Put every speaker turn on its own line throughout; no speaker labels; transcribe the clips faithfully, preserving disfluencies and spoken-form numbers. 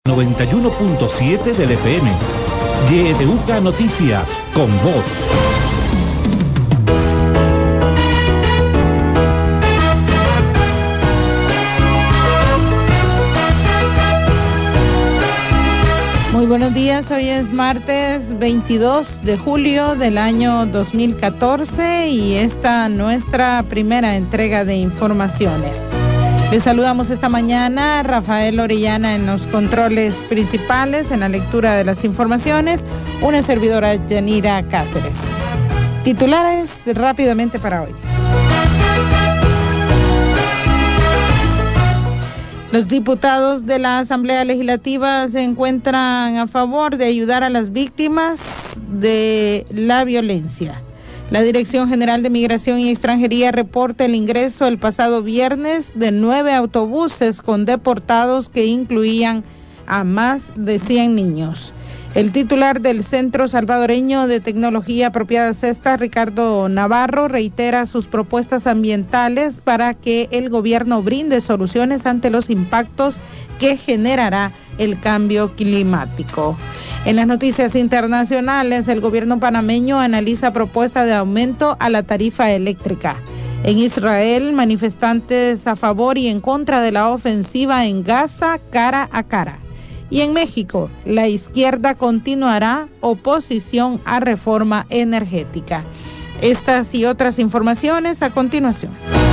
noventa y uno punto siete del F M. Y S U K Noticias, con voz.
Muy buenos días, hoy es martes veintidós de julio del año dos mil catorce y esta nuestra primera entrega de informaciones. Les saludamos esta mañana, Rafael Orellana en los controles principales, en la lectura de las informaciones, una servidora Yanira Cáceres. Titulares rápidamente para hoy. Los diputados de la Asamblea Legislativa se encuentran a favor de ayudar a las víctimas de la violencia. La Dirección General de Migración y Extranjería reporta el ingreso el pasado viernes de nueve autobuses con deportados que incluían a más de cien niños. El titular del Centro Salvadoreño de Tecnología Apropiada Cesta, Ricardo Navarro, reitera sus propuestas ambientales para que el gobierno brinde soluciones ante los impactos que generará el cambio climático. En las noticias internacionales, el gobierno panameño analiza propuesta de aumento a la tarifa eléctrica. En Israel, manifestantes a favor y en contra de la ofensiva en Gaza cara a cara. Y en México, la izquierda continuará oposición a reforma energética. Estas y otras informaciones a continuación.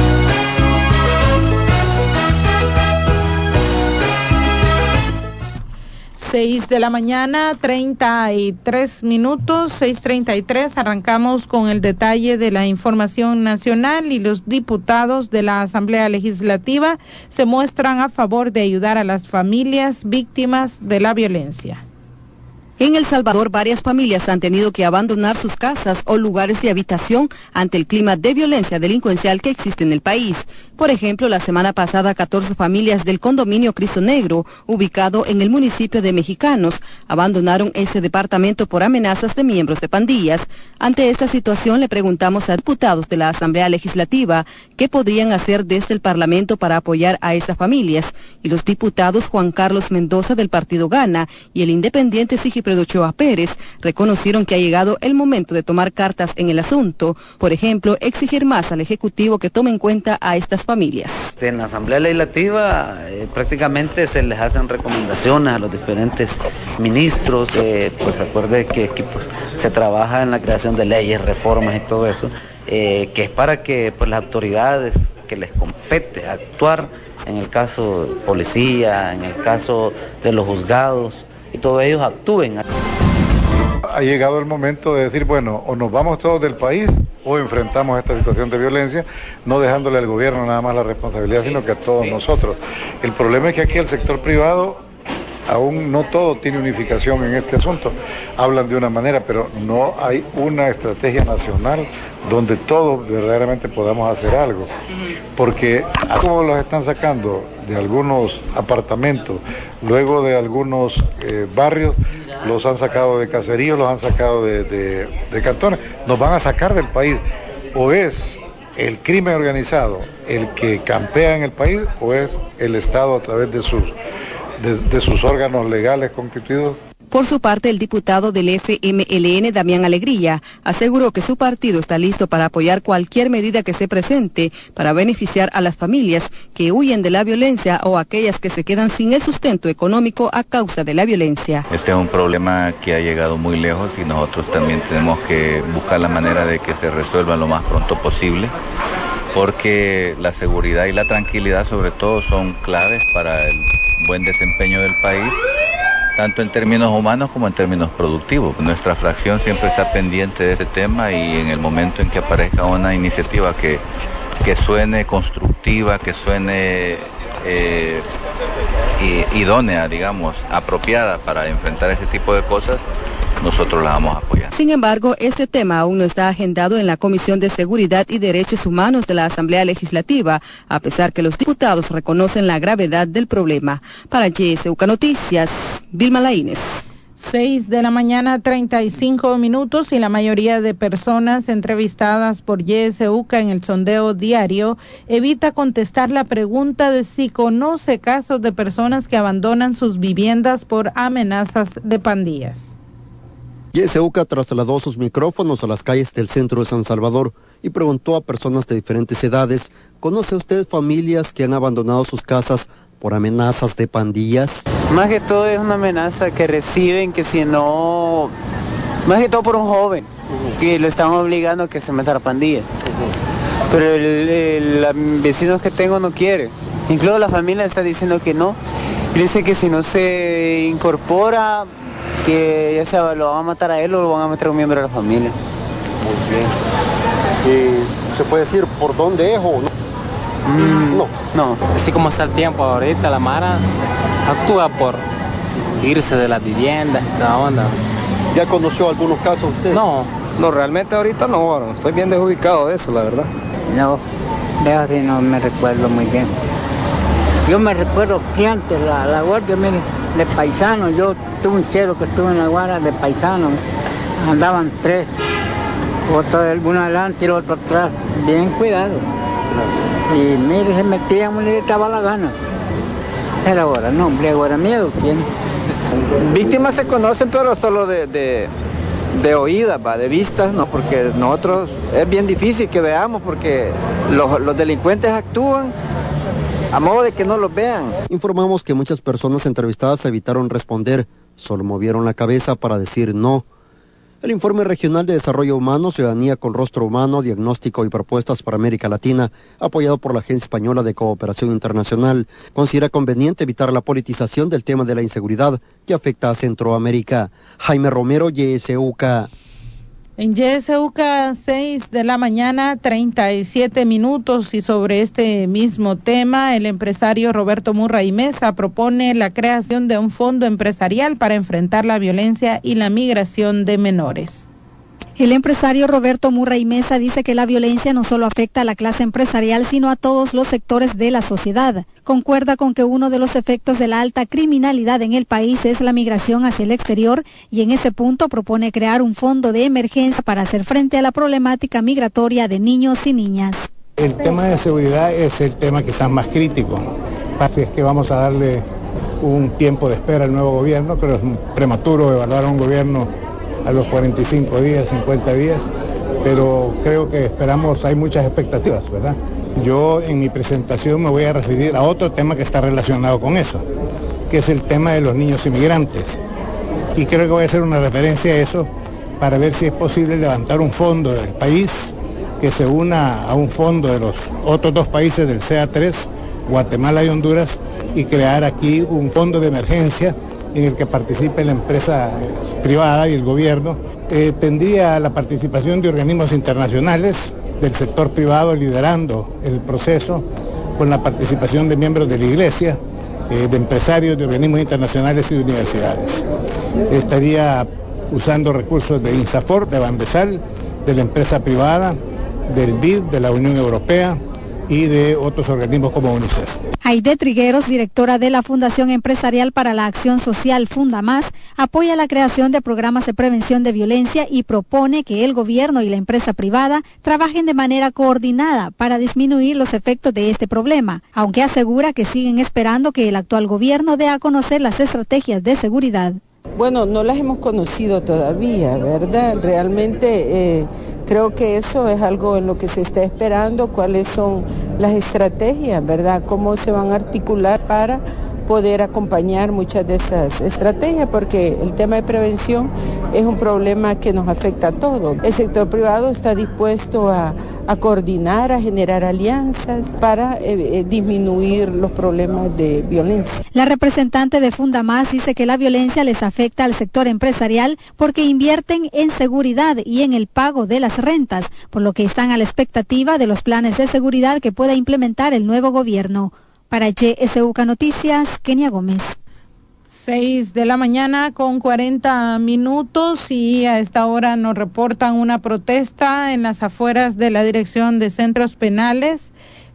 Seis de la mañana, treinta y tres minutos, seis treinta y tres. Arrancamos con el detalle de la información nacional y los diputados de la Asamblea Legislativa se muestran a favor de ayudar a las familias víctimas de la violencia.
En El Salvador, varias familias han tenido que abandonar sus casas o lugares de habitación ante el clima de violencia delincuencial que existe en el país. Por ejemplo, la semana pasada, catorce familias del condominio Cristo Negro, ubicado en el municipio de Mexicanos, abandonaron ese departamento por amenazas de miembros de pandillas. Ante esta situación, le preguntamos a diputados de la Asamblea Legislativa qué podrían hacer desde el Parlamento para apoyar a esas familias. Y los diputados Juan Carlos Mendoza del Partido Gana y el independiente Sigifredo Ochoa Pérez reconocieron que ha llegado el momento de tomar cartas en el asunto. Por ejemplo, exigir más al Ejecutivo que tome en cuenta a estas familias.
En la Asamblea Legislativa eh, prácticamente se les hacen recomendaciones a los diferentes ministros, eh, pues recuerde que, que pues, se trabaja en la creación de leyes, reformas y todo eso, eh, que es para que pues, las autoridades que les compete actuar, en el caso de policía, en el caso de los juzgados, y todos ellos actúen.
Ha llegado el momento de decir, bueno, o nos vamos todos del país o enfrentamos esta situación de violencia, no dejándole al gobierno nada más la responsabilidad, sino que a todos sí. nosotros. El problema es que aquí el sector privado, aún no todo tiene unificación en este asunto. Hablan de una manera, pero no hay una estrategia nacional donde todos verdaderamente podamos hacer algo. Porque así como los están sacando de algunos apartamentos, luego de algunos eh, barrios, los han sacado de caseríos, los han sacado de, de, de cantones, nos van a sacar del país. O es el crimen organizado el que campea en el país, o es el Estado a través de sus, de, de sus órganos legales constituidos.
Por su parte, el diputado del F M L N, Damián Alegría, aseguró que su partido está listo para apoyar cualquier medida que se presente para beneficiar a las familias que huyen de la violencia o aquellas que se quedan sin el sustento económico a causa de la violencia.
Este es un problema que ha llegado muy lejos y nosotros también tenemos que buscar la manera de que se resuelva lo más pronto posible, porque la seguridad y la tranquilidad sobre todo son claves para el buen desempeño del país, tanto en términos humanos como en términos productivos. Nuestra fracción siempre está pendiente de ese tema y en el momento en que aparezca una iniciativa que, que suene constructiva, que suene eh, idónea, digamos, apropiada para enfrentar este tipo de cosas, nosotros la vamos a apoyar.
Sin embargo, este tema aún no está agendado en la Comisión de Seguridad y Derechos Humanos de la Asamblea Legislativa, a pesar que los diputados reconocen la gravedad del problema. Para Y S U K Noticias, Vilma Laínez.
Seis de la mañana, treinta y cinco minutos, y la mayoría de personas entrevistadas por Y S U C A en el sondeo diario evita contestar la pregunta de si conoce casos de personas que abandonan sus viviendas por amenazas de pandillas.
Y S U C A trasladó sus micrófonos a las calles del centro de San Salvador y preguntó a personas de diferentes edades: ¿conoce usted familias que han abandonado sus casas por amenazas de pandillas?
Más que todo es una amenaza que reciben, que si no, más que todo por un joven, que lo están obligando a que se meta a la pandilla. Pero el, el, los vecinos que tengo no quiere, incluso la familia está diciendo que no, y dice que si no se incorpora, que ya sea lo van a matar a él o lo van a meter a un miembro de la familia.
Muy bien. ¿Y se puede decir por dónde es o no?
Mm, no. No.
Así como está el tiempo ahorita, la Mara actúa por irse de las viviendas y toda onda.
¿Ya conoció algunos casos usted?
No, no, realmente ahorita no, bueno, estoy bien desubicado de eso, la verdad.
No, de así no me recuerdo muy bien. Yo me recuerdo que antes la, la guardia, mire, de paisano, yo tuve un chero que estuvo en la guardia de paisano, andaban tres, otro uno adelante y el otro atrás, bien cuidado. Y mire, se metían, le estaba la gana. Era ahora, no, hombre, ahora miedo, ¿quién?
Víctimas se conocen, pero solo de, de, de oídas, va, de vistas, no, porque nosotros es bien difícil que veamos, porque los, los delincuentes actúan a modo de que no los vean.
Informamos que muchas personas entrevistadas evitaron responder, solo movieron la cabeza para decir no. El Informe Regional de Desarrollo Humano, Ciudadanía con Rostro Humano, Diagnóstico y Propuestas para América Latina, apoyado por la Agencia Española de Cooperación Internacional, considera conveniente evitar la politización del tema de la inseguridad que afecta a Centroamérica. Jaime Romero, Y S U C A.
En Y S U C A, seis de la mañana, treinta y siete minutos, y sobre este mismo tema, el empresario Roberto Murray Mesa propone la creación de un fondo empresarial para enfrentar la violencia y la migración de menores.
El empresario Roberto Murray Mesa dice que la violencia no solo afecta a la clase empresarial, sino a todos los sectores de la sociedad. Concuerda con que uno de los efectos de la alta criminalidad en el país es la migración hacia el exterior, y en ese punto propone crear un fondo de emergencia para hacer frente a la problemática migratoria de niños y niñas.
El tema de seguridad es el tema quizás más crítico. Así es que vamos a darle un tiempo de espera al nuevo gobierno, pero es prematuro evaluar a un gobierno a los cuarenta y cinco días, cincuenta días, pero creo que esperamos, hay muchas expectativas, ¿verdad? Yo en mi presentación me voy a referir a otro tema que está relacionado con eso, que es el tema de los niños inmigrantes. Y creo que voy a hacer una referencia a eso para ver si es posible levantar un fondo del país que se una a un fondo de los otros dos países del C E A tres, Guatemala y Honduras, y crear aquí un fondo de emergencia en el que participe la empresa privada y el gobierno. Eh, tendría la participación de organismos internacionales, del sector privado liderando el proceso, con la participación de miembros de la Iglesia, eh, de empresarios, de organismos internacionales y de universidades. Estaría usando recursos de INSAFOR, de Banbesal, de la empresa privada, del B I D, de la Unión Europea y de otros organismos como UNICEF.
Aide Trigueros, directora de la Fundación Empresarial para la Acción Social Fundamás, apoya la creación de programas de prevención de violencia y propone que el gobierno y la empresa privada trabajen de manera coordinada para disminuir los efectos de este problema, aunque asegura que siguen esperando que el actual gobierno dé a conocer las estrategias de seguridad.
Bueno, no las hemos conocido todavía, ¿verdad? Realmente eh, creo que eso es algo en lo que se está esperando, cuáles son las estrategias, ¿verdad? Cómo se van a articular para poder acompañar muchas de esas estrategias, porque el tema de prevención es un problema que nos afecta a todos. El sector privado está dispuesto a, a coordinar, a generar alianzas para eh, eh, disminuir los problemas de violencia.
La representante de Fundamás dice que la violencia les afecta al sector empresarial porque invierten en seguridad y en el pago de las rentas, por lo que están a la expectativa de los planes de seguridad que pueda implementar el nuevo gobierno. Para Y S U C A Noticias, Kenia Gómez.
Seis de la mañana con cuarenta minutos, y a esta hora nos reportan una protesta en las afueras de la Dirección de Centros Penales.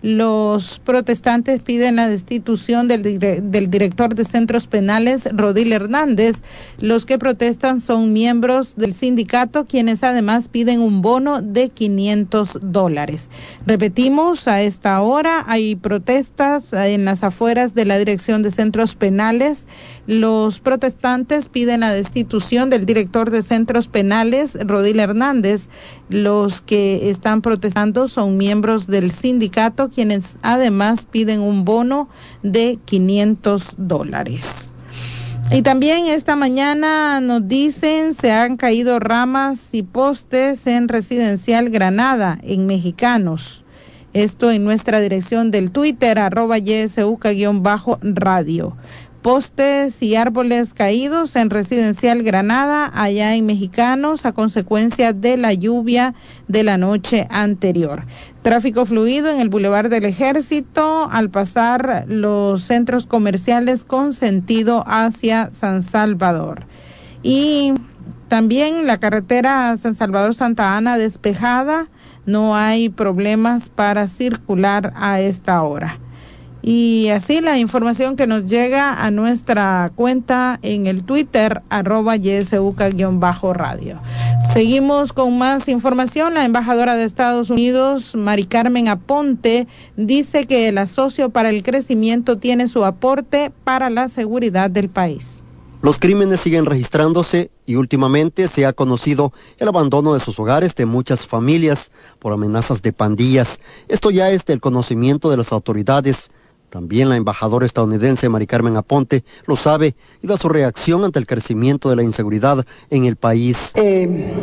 Los protestantes piden la destitución del, dire- del director de centros penales, Rodil Hernández. Los que protestan son miembros del sindicato, quienes además piden un bono de quinientos dólares. Repetimos, a esta hora hay protestas en las afueras de la dirección de centros penales. Los protestantes piden la destitución del director de centros penales, Rodil Hernández. Los que están protestando son miembros del sindicato, quienes además piden un bono de quinientos dólares. Y también esta mañana nos dicen se han caído ramas y postes en Residencial Granada, en Mexicanos. Esto en nuestra dirección del Twitter, arroba yesuca-radio. Postes y árboles caídos en Residencial Granada, allá en Mexicanos, a consecuencia de la lluvia de la noche anterior. Tráfico fluido en el Boulevard del Ejército al pasar los centros comerciales con sentido hacia San Salvador. Y también la carretera San Salvador-Santa Ana despejada, no hay problemas para circular a esta hora. Y así la información que nos llega a nuestra cuenta en el Twitter, arroba yesuca-radio. Seguimos con más información. La embajadora de Estados Unidos, Mari Carmen Aponte, dice que el Asocio para el Crecimiento tiene su aporte para la seguridad del país.
Los crímenes siguen registrándose y últimamente se ha conocido el abandono de sus hogares de muchas familias por amenazas de pandillas. Esto ya es del conocimiento de las autoridades. También la embajadora estadounidense Mari Carmen Aponte lo sabe y da su reacción ante el crecimiento de la inseguridad en el país.
Eh,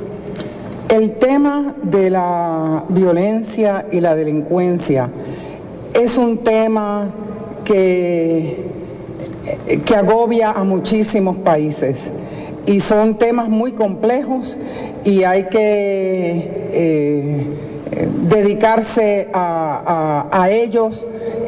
el tema de la violencia y la delincuencia es un tema que, que agobia a muchísimos países y son temas muy complejos y hay que eh, dedicarse a, a, a ellos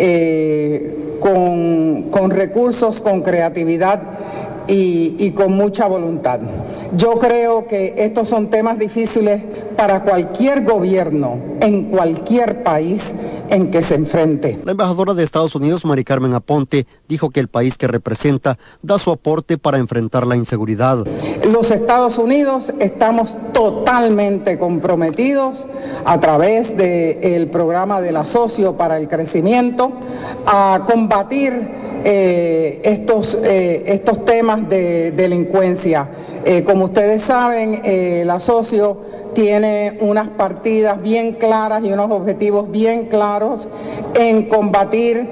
eh, con, con recursos, con creatividad y, y con mucha voluntad. Yo creo que estos son temas difíciles para cualquier gobierno en cualquier país en que se enfrente.
La embajadora de Estados Unidos, Mari Carmen Aponte, dijo que el país que representa da su aporte para enfrentar la inseguridad.
Los Estados Unidos estamos totalmente comprometidos a través del programa del Asocio para el Crecimiento a combatir eh, estos, eh, estos temas de delincuencia. Eh, como ustedes saben, eh, el Asocio tiene unas partidas bien claras y unos objetivos bien claros en combatir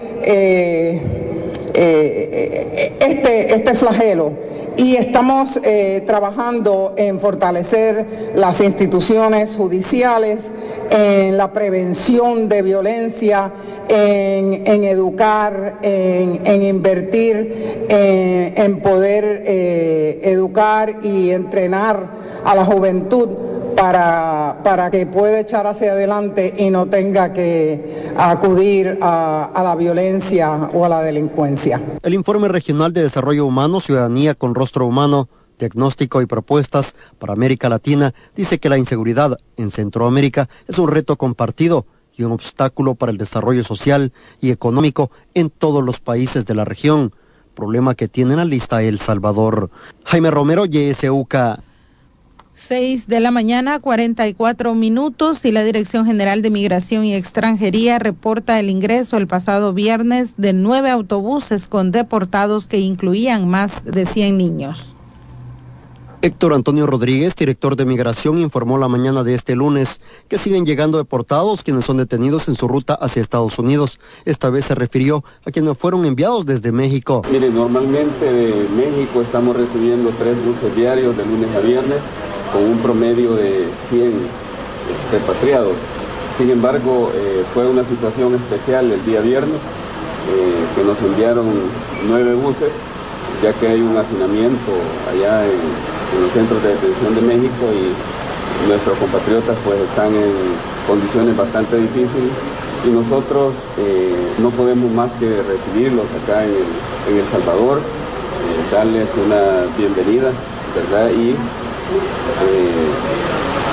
eh, eh, este, este flagelo. Y estamos eh, trabajando en fortalecer las instituciones judiciales, en la prevención de violencia, en, en educar, en, en invertir, en, en poder eh, educar y entrenar a la juventud para, para que pueda echar hacia adelante y no tenga que acudir a, a la violencia o a la delincuencia.
El Informe Regional de Desarrollo Humano, Ciudadanía con Rostro Humano, Diagnóstico y Propuestas para América Latina, dice que la inseguridad en Centroamérica es un reto compartido y un obstáculo para el desarrollo social y económico en todos los países de la región, problema que tiene en la lista El Salvador. Jaime Romero, Y S U K.
Seis de la mañana, cuarenta y cuatro minutos, y la Dirección General de Migración y Extranjería reporta el ingreso el pasado viernes de nueve autobuses con deportados que incluían más de cien niños.
Héctor Antonio Rodríguez, director de Migración, informó la mañana de este lunes que siguen llegando deportados quienes son detenidos en su ruta hacia Estados Unidos. Esta vez se refirió a quienes fueron enviados desde México.
Mire, normalmente de México estamos recibiendo tres buses diarios de lunes a viernes con un promedio de cien repatriados. Sin embargo, eh, fue una situación especial el día viernes, eh, que nos enviaron nueve buses, ya que hay un hacinamiento allá en, en los centros de detención de México y nuestros compatriotas pues están en condiciones bastante difíciles y nosotros eh, no podemos más que recibirlos acá en El, en El Salvador, eh, darles una bienvenida, ¿verdad? Y Eh,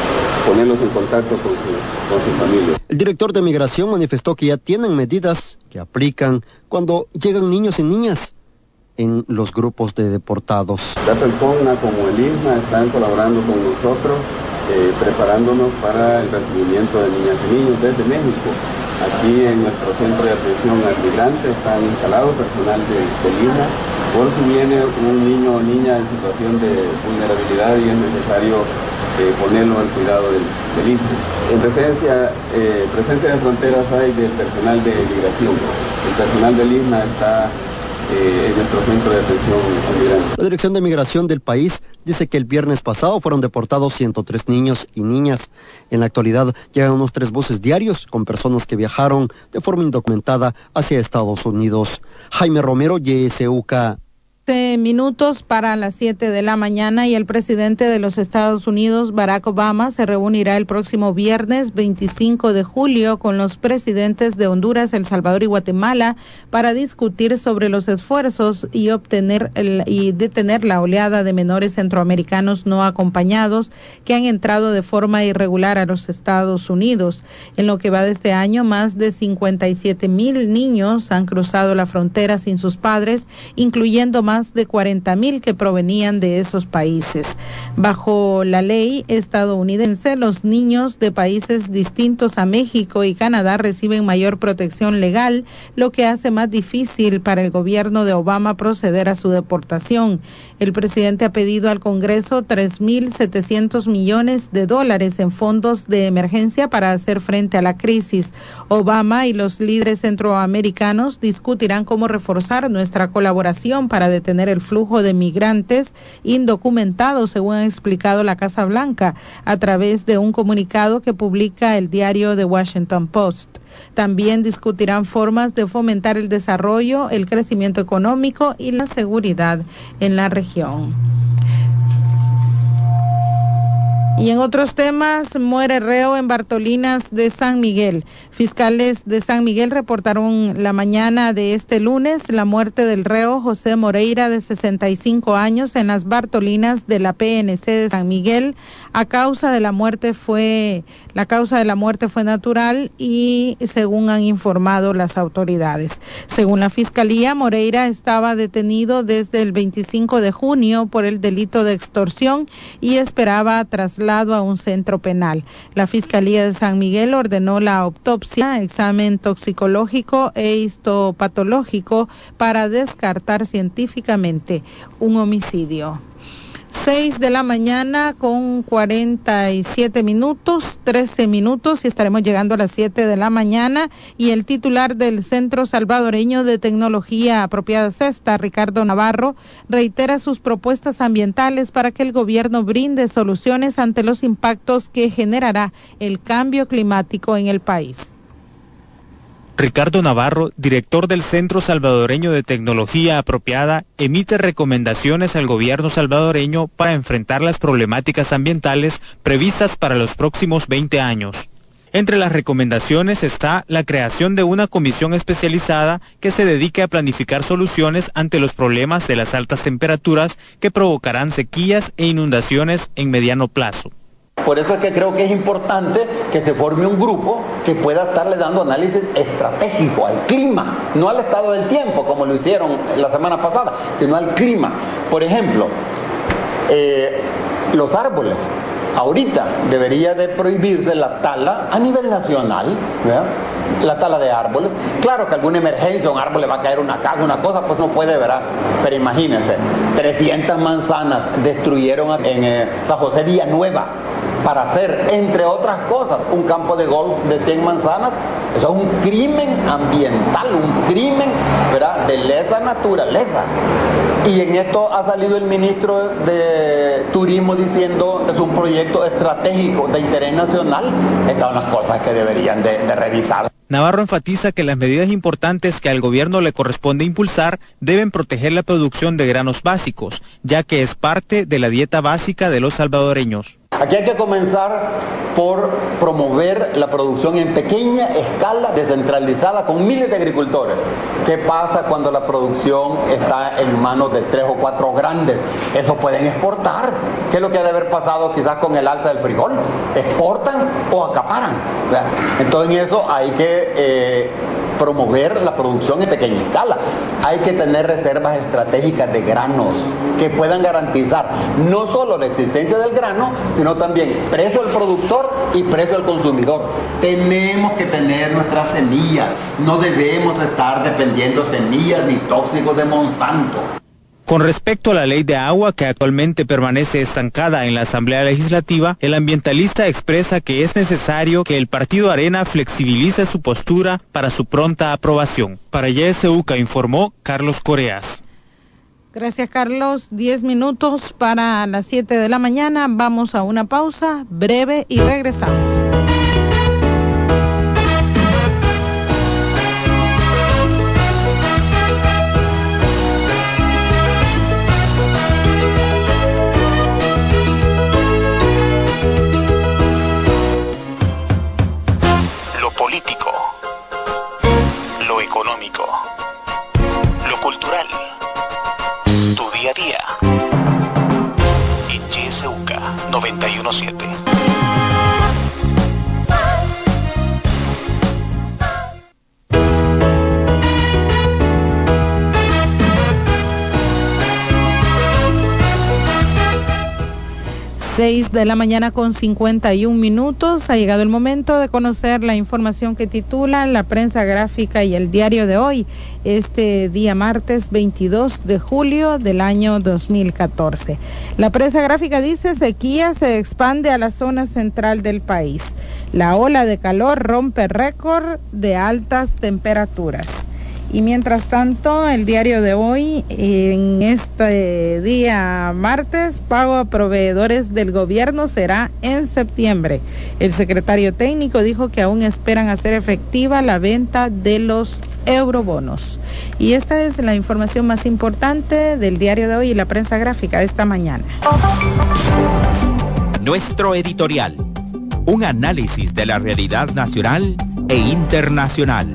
ponerlos en contacto con su, con su familia.
El director de Migración manifestó que ya tienen medidas que aplican cuando llegan niños y niñas en los grupos de deportados.
Tanto el CONA como el I S M A están colaborando con nosotros, eh, preparándonos para el recibimiento de niñas y niños desde México. Aquí en nuestro centro de atención al migrante están instalados personal de, de I S M A, por si viene un niño o niña en situación de vulnerabilidad y es necesario eh, ponerlo al cuidado del, del I S M A. En presencia, eh, presencia de fronteras hay del personal de migración. El personal del I S M A está Eh, en nuestro centro de atención al migrante.
La Dirección de Migración del país dice que el viernes pasado fueron deportados ciento tres niños y niñas. En la actualidad llegan unos tres buses diarios con personas que viajaron de forma indocumentada hacia Estados Unidos. Jaime Romero, Y S U K.
Minutos para las siete de la mañana y el presidente de los Estados Unidos, Barack Obama, se reunirá el próximo viernes veinticinco de julio con los presidentes de Honduras, El Salvador y Guatemala para discutir sobre los esfuerzos y obtener el, y detener la oleada de menores centroamericanos no acompañados que han entrado de forma irregular a los Estados Unidos. En lo que va de este año, más de cincuenta y siete mil niños han cruzado la frontera sin sus padres, incluyendo más de cuarenta mil que provenían de esos países. Bajo la ley estadounidense, los niños de países distintos a México y Canadá reciben mayor protección legal, lo que hace más difícil para el gobierno de Obama proceder a su deportación. El presidente ha pedido al Congreso tres mil setecientos millones de dólares en fondos de emergencia para hacer frente a la crisis. Obama y los líderes centroamericanos discutirán cómo reforzar nuestra colaboración para detener el flujo de migrantes indocumentados, según ha explicado la Casa Blanca a través de un comunicado que publica el diario The Washington Post. También discutirán formas de fomentar el desarrollo, el crecimiento económico y la seguridad en la región. Y en otros temas, muere reo en Bartolinas de San Miguel. Fiscales de San Miguel reportaron la mañana de este lunes la muerte del reo José Moreira, de sesenta y cinco años, en las Bartolinas de la P N C de San Miguel. A causa de la muerte fue, la causa de la muerte fue natural y según han informado las autoridades. Según la Fiscalía, Moreira estaba detenido desde el veinticinco de junio por el delito de extorsión y esperaba trasladarlo a un centro penal. La Fiscalía de San Miguel ordenó la autopsia, examen toxicológico e histopatológico para descartar científicamente un homicidio. Seis de la mañana con cuarenta y siete minutos, trece minutos y estaremos llegando a las siete de la mañana. Y el titular del Centro Salvadoreño de Tecnología Apropiada CESTA, Ricardo Navarro, reitera sus propuestas ambientales para que el gobierno brinde soluciones ante los impactos que generará el cambio climático en el país.
Ricardo Navarro, director del Centro Salvadoreño de Tecnología Apropiada, emite recomendaciones al gobierno salvadoreño para enfrentar las problemáticas ambientales previstas para los próximos veinte años. Entre las recomendaciones está la creación de una comisión especializada que se dedique a planificar soluciones ante los problemas de las altas temperaturas que provocarán sequías e inundaciones en mediano plazo.
Por eso es que creo que es importante que se forme un grupo que pueda estarle dando análisis estratégico al clima, no al estado del tiempo como lo hicieron la semana pasada, sino al clima. Por ejemplo, eh, los árboles. Ahorita debería de prohibirse la tala a nivel nacional, ¿verdad? La tala de árboles. Claro que alguna emergencia, un árbol le va a caer una casa, una cosa, pues no puede, ¿verdad? Pero imagínense, trescientas manzanas destruyeron en eh, San José Villanueva para hacer, entre otras cosas, un campo de golf de cien manzanas. Eso es un crimen ambiental, un crimen, ¿verdad?, de lesa naturaleza. Y en esto ha salido el ministro de Turismo diciendo que es un proyecto estratégico de interés nacional. Estas son las cosas que deberían de, de revisar.
Navarro enfatiza que las medidas importantes que al gobierno le corresponde impulsar deben proteger la producción de granos básicos, ya que es parte de la dieta básica de los salvadoreños.
Aquí hay que comenzar por promover la producción en pequeña escala, descentralizada, con miles de agricultores. ¿Qué pasa cuando la producción está en manos de tres o cuatro grandes? Eso pueden exportar. ¿Qué es lo que ha de haber pasado quizás con el alza del frijol? Exportan o acaparan, ¿verdad? Entonces en eso hay que eh, promover la producción en pequeña escala. Hay que tener reservas estratégicas de granos que puedan garantizar no solo la existencia del grano, sino también precio al productor y precio al consumidor. Tenemos que tener nuestras semillas, no debemos estar dependiendo semillas ni tóxicos de Monsanto.
Con respecto a la ley de agua que actualmente permanece estancada en la Asamblea Legislativa, el ambientalista expresa que es necesario que el Partido Arena flexibilice su postura para su pronta aprobación. Para Y S U C A informó Carlos Coreas.
Gracias, Carlos. Diez minutos para las siete de la mañana. Vamos a una pausa breve y regresamos.
Político, lo económico, lo cultural, tu día a día. En Y S U C A noventa y uno punto siete.
seis de la mañana con cincuenta y un minutos. Ha llegado el momento de conocer la información que titula la prensa gráfica y el diario de hoy, este día martes veintidós de julio del año dos mil catorce. La prensa gráfica dice: sequía se expande a la zona central del país. La ola de calor rompe récord de altas temperaturas. Y mientras tanto, el diario de hoy, en este día martes, pago a proveedores del gobierno será en septiembre. El secretario técnico dijo que aún esperan hacer efectiva la venta de los eurobonos. Y esta es la información más importante del diario de hoy y la prensa gráfica de esta mañana.
Nuestro editorial. Un análisis de la realidad nacional e internacional.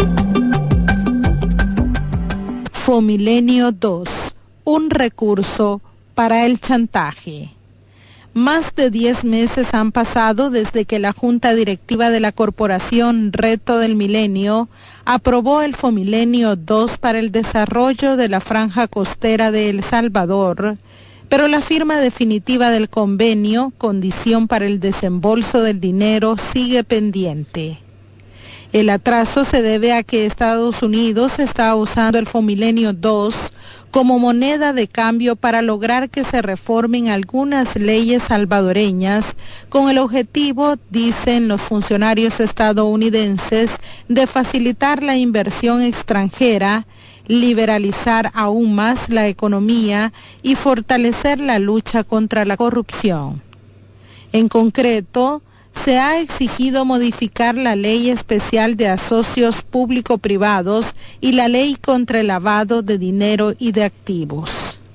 Fomilenio dos, un recurso para el chantaje. Más de diez meses han pasado desde que la Junta Directiva de la Corporación Reto del Milenio aprobó el Fomilenio dos para el desarrollo de la franja costera de El Salvador, pero la firma definitiva del convenio, condición para el desembolso del dinero, sigue pendiente. El atraso se debe a que Estados Unidos está usando el Fomilenio dos como moneda de cambio para lograr que se reformen algunas leyes salvadoreñas con el objetivo, dicen los funcionarios estadounidenses, de facilitar la inversión extranjera, liberalizar aún más la economía y fortalecer la lucha contra la corrupción. En concreto, se ha exigido modificar la ley especial de asocios público-privados y la ley contra el lavado de dinero y de activos.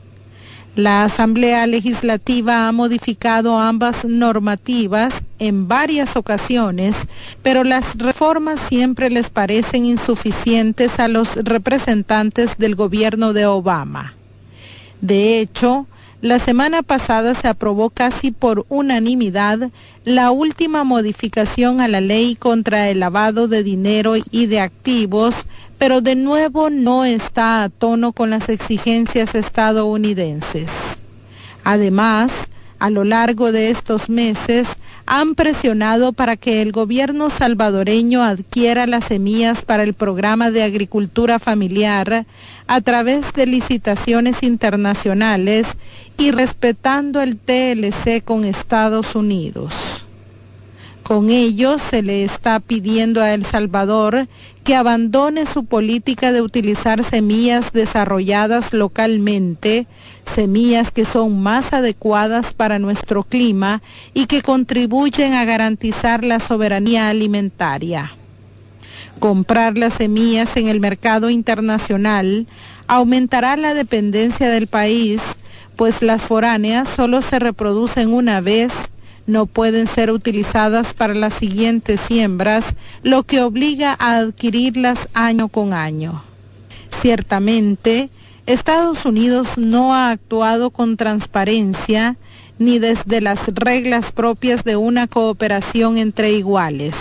La Asamblea Legislativa ha modificado ambas normativas en varias ocasiones, pero las reformas siempre les parecen insuficientes a los representantes del gobierno de Obama. De hecho, la semana pasada se aprobó casi por unanimidad la última modificación a la ley contra el lavado de dinero y de activos, pero de nuevo no está a tono con las exigencias estadounidenses. Además, a lo largo de estos meses, han presionado para que el gobierno salvadoreño adquiera las semillas para el programa de agricultura familiar a través de licitaciones internacionales y respetando el T L C con Estados Unidos. Con ello, se le está pidiendo a El Salvador que abandone su política de utilizar semillas desarrolladas localmente, semillas que son más adecuadas para nuestro clima y que contribuyen a garantizar la soberanía alimentaria. Comprar las semillas en el mercado internacional aumentará la dependencia del país, pues las foráneas solo se reproducen una vez, no pueden ser utilizadas para las siguientes siembras, lo que obliga a adquirirlas año con año. Ciertamente, Estados Unidos no ha actuado con transparencia ni desde las reglas propias de una cooperación entre iguales.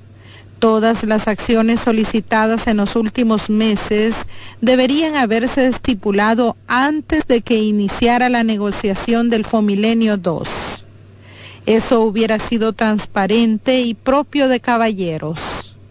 Todas las acciones solicitadas en los últimos meses deberían haberse estipulado antes de que iniciara la negociación del Fomilenio dos. Eso hubiera sido transparente y propio de caballeros.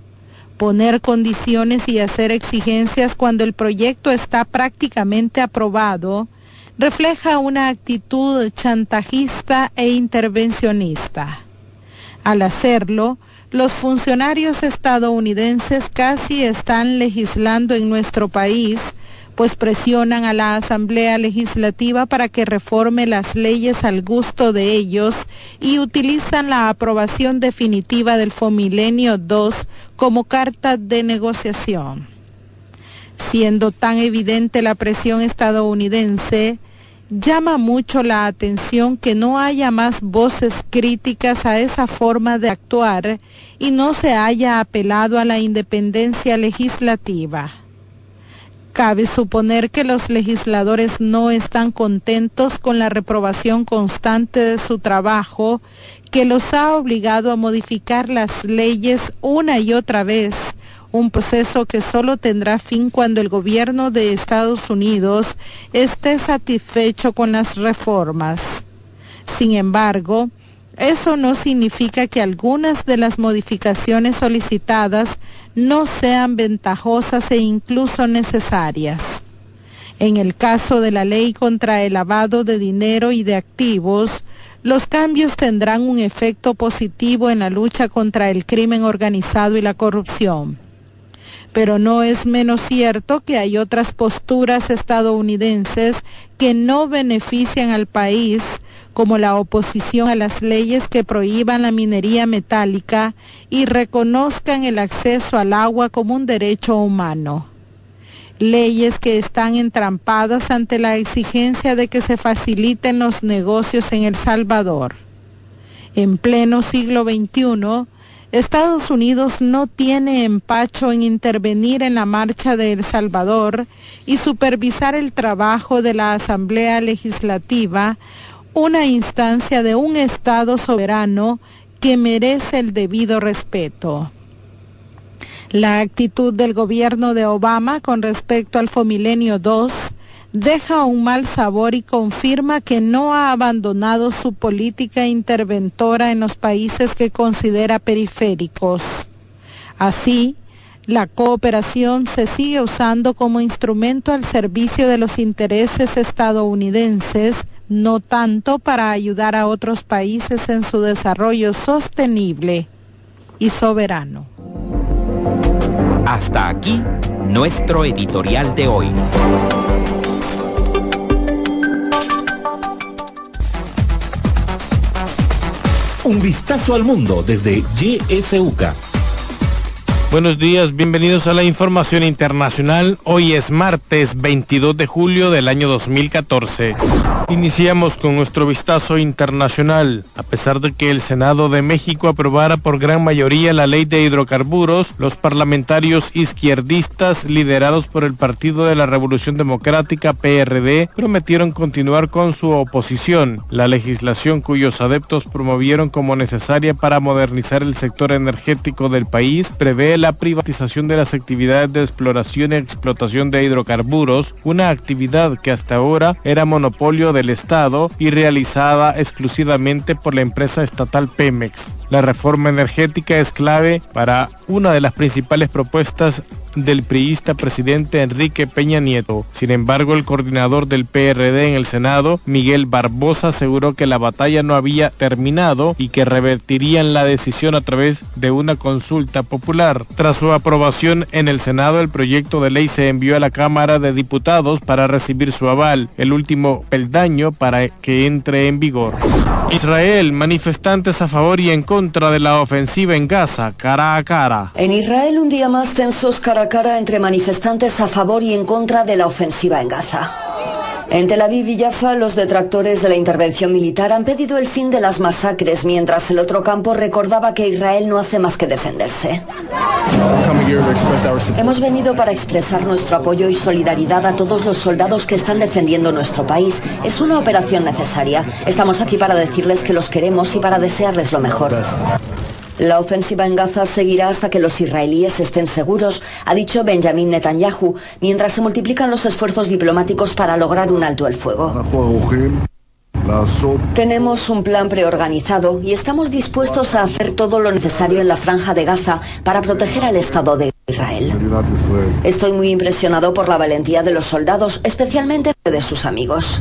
Poner condiciones y hacer exigencias cuando el proyecto está prácticamente aprobado refleja una actitud chantajista e intervencionista. Al hacerlo, los funcionarios estadounidenses casi están legislando en nuestro país, pues presionan a la Asamblea Legislativa para que reforme las leyes al gusto de ellos y utilizan la aprobación definitiva del Fomilenio dos como carta de negociación. Siendo tan evidente la presión estadounidense, llama mucho la atención que no haya más voces críticas a esa forma de actuar y no se haya apelado a la independencia legislativa. Cabe suponer que los legisladores no están contentos con la reprobación constante de su trabajo, que los ha obligado a modificar las leyes una y otra vez, un proceso que solo tendrá fin cuando el gobierno de Estados Unidos esté satisfecho con las reformas. Sin embargo, eso no significa que algunas de las modificaciones solicitadas no sean ventajosas e incluso necesarias. En el caso de la ley contra el lavado de dinero y de activos, los cambios tendrán un efecto positivo en la lucha contra el crimen organizado y la corrupción. Pero no es menos cierto que hay otras posturas estadounidenses que no benefician al país, como la oposición a las leyes que prohíban la minería metálica y reconozcan el acceso al agua como un derecho humano. Leyes que están entrampadas ante la exigencia de que se faciliten los negocios en El Salvador. En pleno siglo veintiuno, Estados Unidos no tiene empacho en intervenir en la marcha de El Salvador y supervisar el trabajo de la Asamblea Legislativa, una instancia de un Estado soberano que merece el debido respeto. La actitud del gobierno de Obama con respecto al Fomilenio dos deja un mal sabor y confirma que no ha abandonado su política interventora en los países que considera periféricos. Así, la cooperación se sigue usando como instrumento al servicio de los intereses estadounidenses, no tanto para ayudar a otros países en su desarrollo sostenible y soberano.
Hasta aquí, nuestro editorial de hoy.
Un vistazo al mundo desde Y S U C A.
Buenos días, bienvenidos a la información internacional. Hoy es martes veintidós de julio del año dos mil catorce. Iniciamos con nuestro vistazo internacional. A pesar de que el Senado de México aprobara por gran mayoría la ley de hidrocarburos, los parlamentarios izquierdistas liderados por el Partido de la Revolución Democrática P R D prometieron continuar con su oposición. La legislación cuyos adeptos promovieron como necesaria para modernizar el sector energético del país prevé la privatización de las actividades de exploración y explotación de hidrocarburos, una actividad que hasta ahora era monopolio del Estado y realizada exclusivamente por la empresa estatal Pemex. La reforma energética es clave para una de las principales propuestas del priista presidente Enrique Peña Nieto. Sin embargo, el coordinador del P R D en el Senado, Miguel Barbosa, aseguró que la batalla no había terminado y que revertirían la decisión a través de una consulta popular. Tras su aprobación en el Senado, el proyecto de ley se envió a la Cámara de Diputados para recibir su aval, el último peldaño para que entre en vigor. Israel, manifestantes a favor y en contra de la ofensiva en Gaza, cara a cara.
En Israel, un día más tensos cara a cara entre manifestantes a favor y en contra de la ofensiva en Gaza. En Tel Aviv y Jaffa, los detractores de la intervención militar han pedido el fin de las masacres, mientras el otro campo recordaba que Israel no hace más que defenderse. Hemos venido para expresar nuestro apoyo y solidaridad a todos los soldados que están defendiendo nuestro país. Es una operación necesaria. Estamos aquí para decirles que los queremos y para desearles lo mejor. La ofensiva en Gaza seguirá hasta que los israelíes estén seguros, ha dicho Benjamin Netanyahu, mientras se multiplican los esfuerzos diplomáticos para lograr un alto el fuego. Tenemos un plan preorganizado y estamos dispuestos a hacer todo lo necesario en la franja de Gaza para proteger al Estado de Israel. Estoy muy impresionado por la valentía de los soldados, especialmente de sus amigos.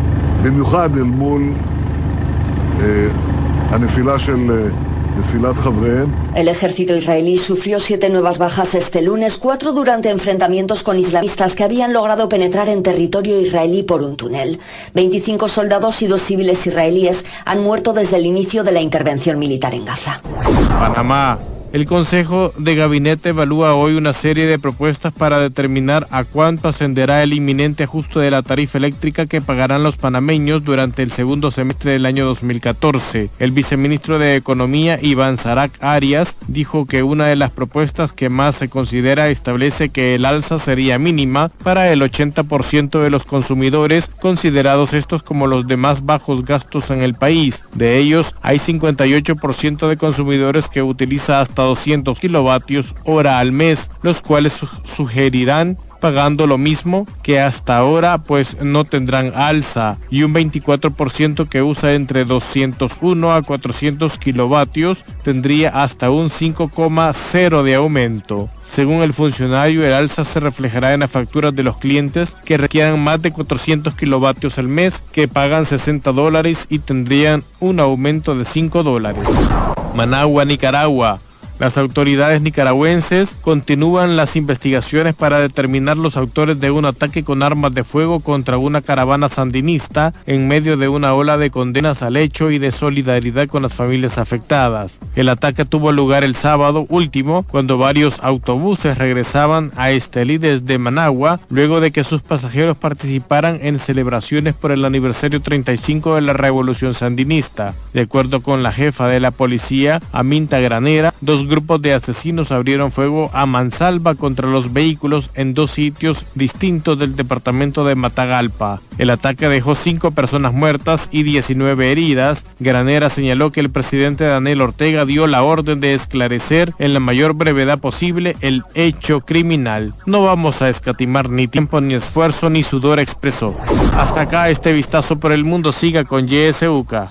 El ejército israelí sufrió siete nuevas bajas este lunes, cuatro durante enfrentamientos con islamistas que habían logrado penetrar en territorio israelí por un túnel. veinticinco soldados y dos civiles israelíes han muerto desde el inicio de la intervención militar en Gaza.
Panamá. El Consejo de Gabinete evalúa hoy una serie de propuestas para determinar a cuánto ascenderá el inminente ajuste de la tarifa eléctrica que pagarán los panameños durante el segundo semestre del año dos mil catorce. El viceministro de Economía, Iván Zarac Arias, dijo que una de las propuestas que más se considera establece que el alza sería mínima para el ochenta por ciento de los consumidores, considerados estos como los de más bajos gastos en el país. De ellos, hay cincuenta y ocho por ciento de consumidores que utiliza hasta doscientos kilovatios hora al mes, los cuales su- sugerirán pagando lo mismo que hasta ahora, pues no tendrán alza, y un veinticuatro por ciento que usa entre doscientos uno a cuatrocientos kilovatios tendría hasta un cinco coma cero de aumento. Según el funcionario, el alza se reflejará en las facturas de los clientes que requieran más de cuatrocientos kilovatios al mes, que pagan sesenta dólares y tendrían un aumento de cinco dólares. Managua, Nicaragua. Las autoridades nicaragüenses continúan las investigaciones para determinar los autores de un ataque con armas de fuego contra una caravana sandinista en medio de una ola de condenas al hecho y de solidaridad con las familias afectadas. El ataque tuvo lugar el sábado último, cuando varios autobuses regresaban a Estelí desde Managua, luego de que sus pasajeros participaran en celebraciones por el aniversario treinta y cinco de la Revolución Sandinista. De acuerdo con la jefa de la policía, Aminta Granera, dos grupos de asesinos abrieron fuego a mansalva contra los vehículos en dos sitios distintos del departamento de Matagalpa. El ataque dejó cinco personas muertas y diecinueve heridas. Granera señaló que el presidente Daniel Ortega dio la orden de esclarecer en la mayor brevedad posible el hecho criminal. No vamos a escatimar ni tiempo, ni esfuerzo, ni sudor, expresó. Hasta acá este vistazo por el mundo. Siga con Y S U K.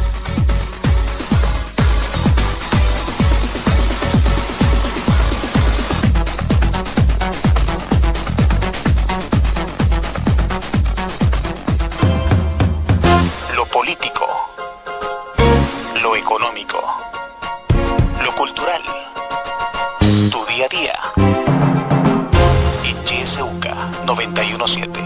Político, lo económico, lo cultural, tu día a día. En Y S U K noventa y uno punto siete.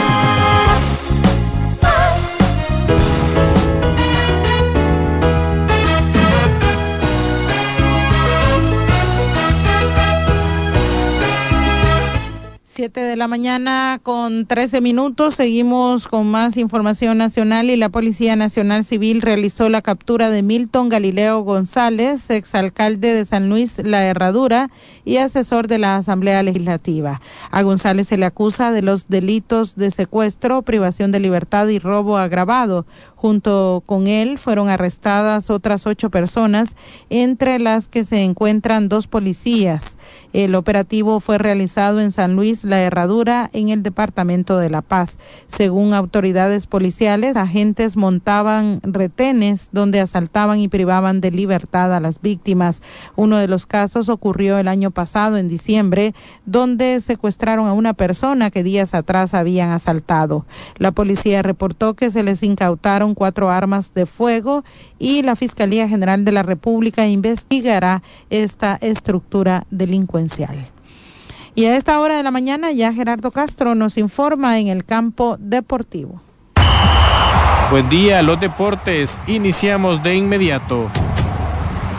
Siete de la mañana con trece minutos. Seguimos con más información nacional y la Policía Nacional Civil realizó la captura de Milton Galileo González, exalcalde de San Luis La Herradura y asesor de la Asamblea Legislativa. A González se le acusa de los delitos de secuestro, privación de libertad y robo agravado. Junto con él fueron arrestadas otras ocho personas, entre las que se encuentran dos policías. El operativo fue realizado en San Luis La Herradura, en el departamento de La Paz. Según autoridades policiales, agentes montaban retenes donde asaltaban y privaban de libertad a las víctimas. Uno de los casos ocurrió el año pasado, en diciembre, donde secuestraron a una persona que días atrás habían asaltado. La policía reportó que se les incautaron cuatro armas de fuego y la Fiscalía General de la República investigará esta estructura delincuencial. Y a esta hora de la mañana ya Gerardo Castro nos informa en el campo deportivo.
Buen día, los deportes. Iniciamos de inmediato.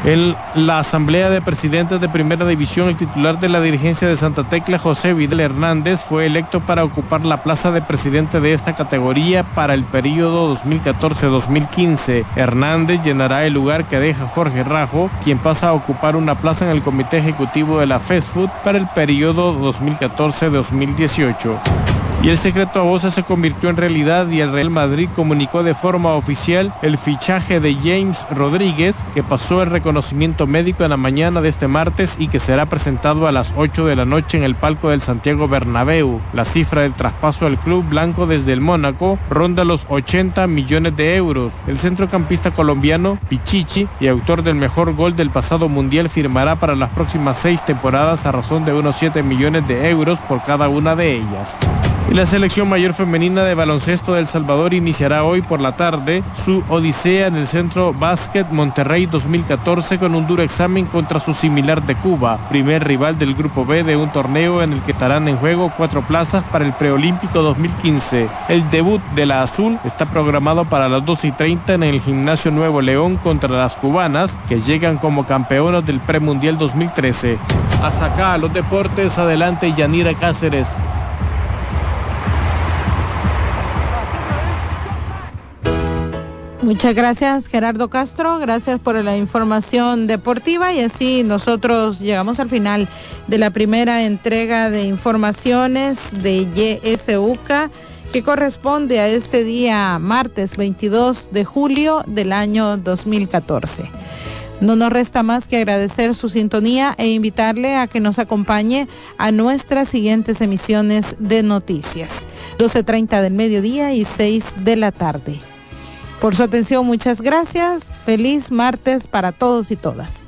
En la Asamblea de Presidentes de Primera División, el titular de la dirigencia de Santa Tecla, José Vidal Hernández, fue electo para ocupar la plaza de presidente de esta categoría para el periodo dos mil catorce a dos mil quince. Hernández llenará el lugar que deja Jorge Rajo, quien pasa a ocupar una plaza en el Comité Ejecutivo de la FESFUT para el periodo dos mil catorce a dos mil dieciocho. Y el secreto a voces se convirtió en realidad y el Real Madrid comunicó de forma oficial el fichaje de James Rodríguez, que pasó el reconocimiento médico en la mañana de este martes y que será presentado a las ocho de la noche en el palco del Santiago Bernabéu. La cifra del traspaso al club blanco desde el Mónaco ronda los ochenta millones de euros. El centrocampista colombiano Pichichi y autor del mejor gol del pasado mundial firmará para las próximas seis temporadas a razón de unos siete millones de euros por cada una de ellas. Y la selección mayor femenina de baloncesto de El Salvador iniciará hoy por la tarde su odisea en el Centro Básquet Monterrey dos mil catorce con un duro examen contra su similar de Cuba, primer rival del Grupo B de un torneo en el que estarán en juego cuatro plazas para el Preolímpico dos mil quince. El debut de la Azul está programado para las doce y treinta en el Gimnasio Nuevo León contra las cubanas, que llegan como campeonas del Premundial dos mil trece. Hasta acá los deportes, adelante Yanira Cáceres.
Muchas gracias, Gerardo Castro, gracias por la información deportiva y así nosotros llegamos al final de la primera entrega de informaciones de Y S U C A que corresponde a este día martes veintidós de julio del año dos mil catorce. No nos resta más que agradecer su sintonía e invitarle a que nos acompañe a nuestras siguientes emisiones de noticias, doce treinta del mediodía y seis de la tarde. Por su atención, muchas gracias. Feliz martes para todos y todas.